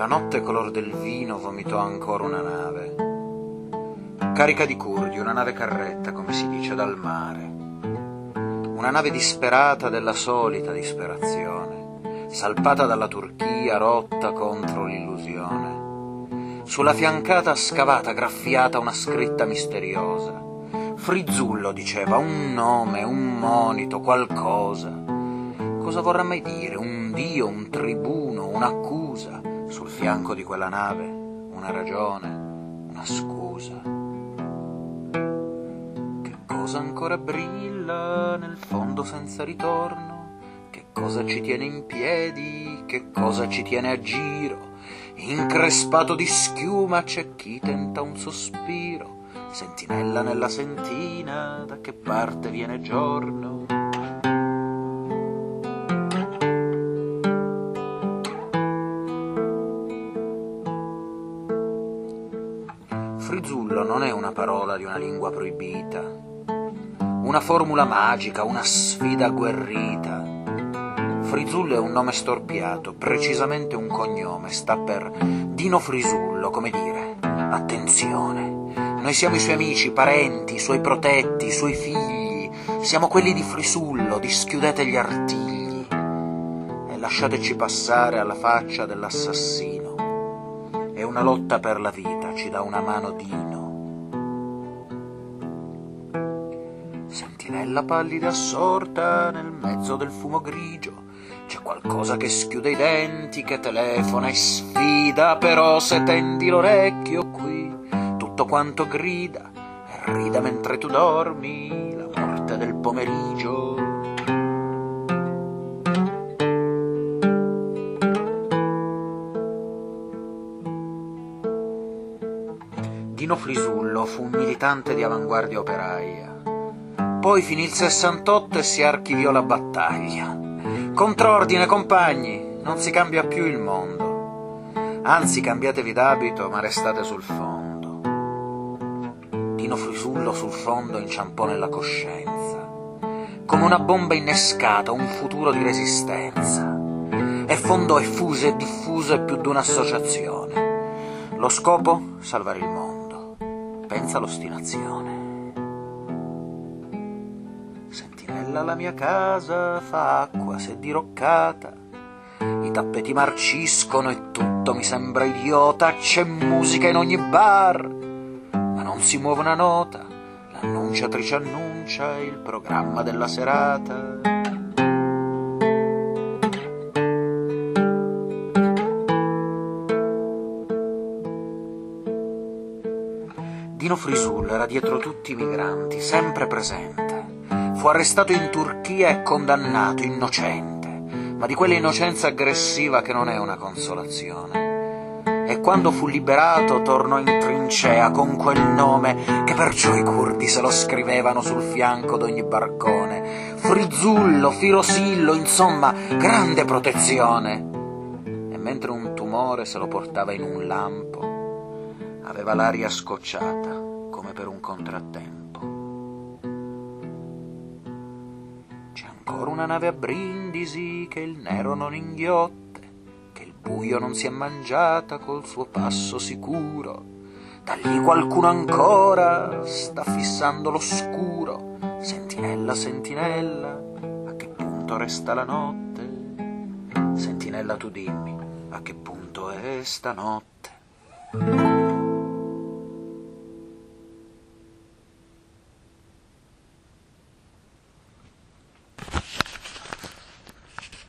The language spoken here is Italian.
La notte color del vino vomitò ancora una nave, carica di curdi, una nave carretta, come si dice, dal mare. Una nave disperata della solita disperazione, salpata dalla Turchia, rotta contro l'illusione. Sulla fiancata scavata, graffiata una scritta misteriosa. Frizzullo diceva, un nome, un monito, qualcosa. Cosa vorrà mai dire? Un dio, un tribuno, un'accusa? Sul fianco di quella nave, una ragione, una scusa. Che cosa ancora brilla nel fondo senza ritorno? Che cosa ci tiene in piedi? Che cosa ci tiene a giro? Increspato di schiuma c'è chi tenta un sospiro. Sentinella nella sentina, da che parte viene giorno? Frizzullo non è una parola di una lingua proibita, una formula magica, una sfida agguerrita. Frizzullo è un nome storpiato, precisamente un cognome, sta per Dino Frisullo, come dire, attenzione. Noi siamo i suoi amici, parenti, i suoi protetti, i suoi figli, siamo quelli di Frisullo, dischiudete gli artigli e lasciateci passare alla faccia dell'assassino. È una lotta per la vita, ci dà una mano Dino. Sentinella pallida assorta nel mezzo del fumo grigio, c'è qualcosa che schiude i denti, che telefona e sfida, però se tendi l'orecchio qui, tutto quanto grida e rida mentre tu dormi, la morte del pomeriggio. Dino Frisullo fu un militante di avanguardia operaia. Poi finì il 68 e si archiviò la battaglia. Contrordine, compagni, non si cambia più il mondo. Anzi, cambiatevi d'abito, ma restate sul fondo. Dino Frisullo sul fondo inciampò nella coscienza, come una bomba innescata, un futuro di resistenza. E fondò e fuse e diffuse più di un'associazione. Lo scopo? Salvare il mondo. Pensa all'ostinazione. Sentinella, la mia casa fa acqua se diroccata, i tappeti marciscono e tutto mi sembra idiota, c'è musica in ogni bar, ma non si muove una nota, l'annunciatrice annuncia il programma della serata. Dino Frisullo era dietro tutti i migranti, sempre presente. Fu arrestato in Turchia e condannato, innocente, ma di quella innocenza aggressiva che non è una consolazione. E quando fu liberato tornò in trincea con quel nome che perciò i curdi se lo scrivevano sul fianco d'ogni barcone. Frizzullo, Firosillo, insomma, grande protezione. E mentre un tumore se lo portava in un lampo, aveva l'aria scocciata, come per un contrattempo. C'è ancora una nave a Brindisi che il nero non inghiotte, che il buio non si è mangiata col suo passo sicuro. Da lì qualcuno ancora sta fissando l'oscuro. Sentinella, sentinella, a che punto resta la notte? Sentinella, tu dimmi, a che punto è stanotte?